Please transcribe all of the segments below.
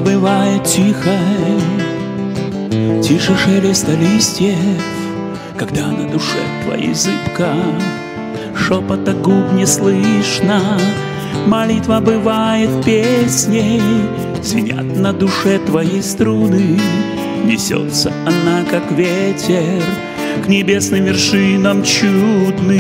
бывает тихой, тише шелеста листьев, когда на душе твоей зыбка, шепота губ не слышно. Молитва бывает песней, звенят на душе твои струны. Несется она, как ветер, к небесным вершинам чудным.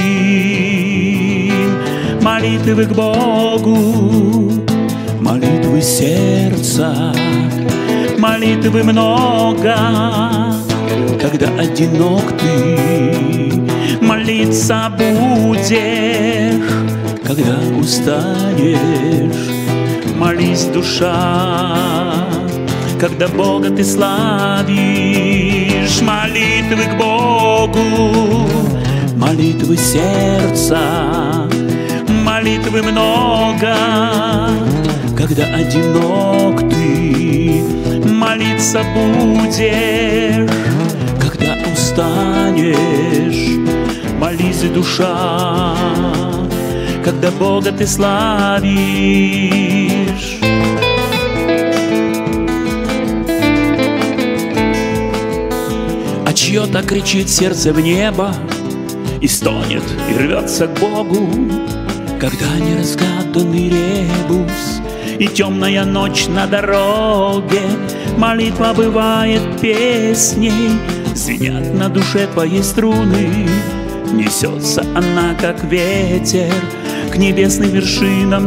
Молитвы к Богу, молитвы сердца, молитвы много, когда одинок ты. Молиться будешь, когда устанешь. Молись, душа, когда Бога ты славишь. Молитвы к Богу, молитвы сердца, молитвы много, когда одинок ты. Молиться будешь, когда устанешь. Молись, душа, когда Бога ты славишь. А чье-то кричит сердце в небо и стонет, и рвется к Богу, когда неразгаданный ребус и темная ночь на дороге. Молитва бывает песней, звенят на душе твоей струны. Несется она, как ветер, к небесным вершинам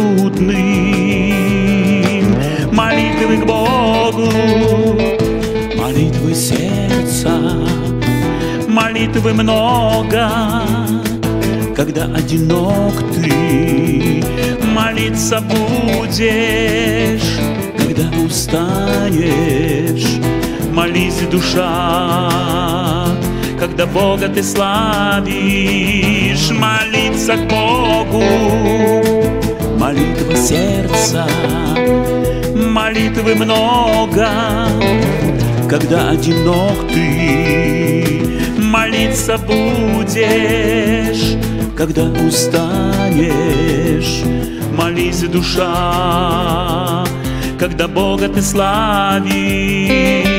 чудным. Молитвы к Богу, молитвы сердца, молитвы много, когда одинок ты. Молиться будешь, когда устанешь. Молись, душа, когда Бога ты славишь. Молиться к Богу, молитва сердца, молитвы много, когда одинок ты. Молиться будешь, когда устанешь. Молись, душа, когда Бога ты славишь.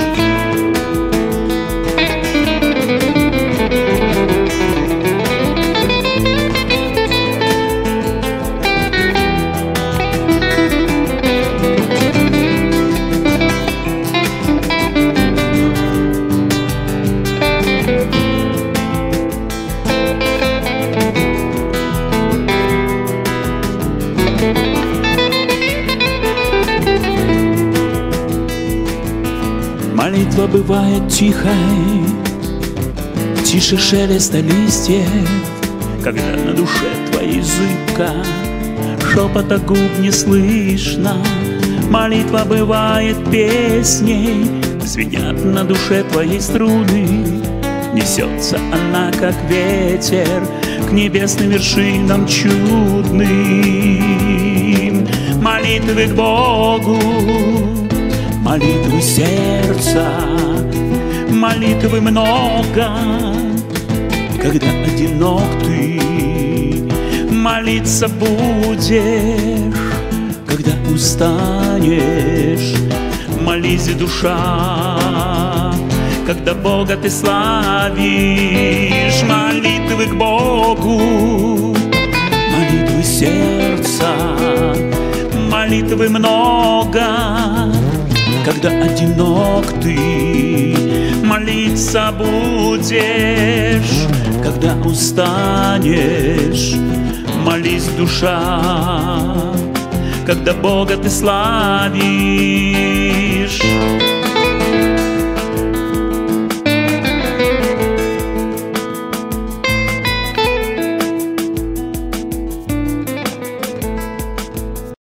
Молитва бывает тихой, тише шелеста листьев, когда на душе твоей зыбка, шепота губ не слышно. Молитва бывает песней, звенят на душе твоей струны. Несется она, как ветер, к небесным вершинам чудным. Молитвы к Богу, молитвы сердца, молитвы много, когда одинок ты. Молиться будешь, когда устанешь. Молись, душа, когда Бога ты славишь. Молитвы к Богу, молитвы сердца, молитвы много, когда одинок ты. Молиться будешь, когда устанешь. Молись, душа, когда Бога ты славишь.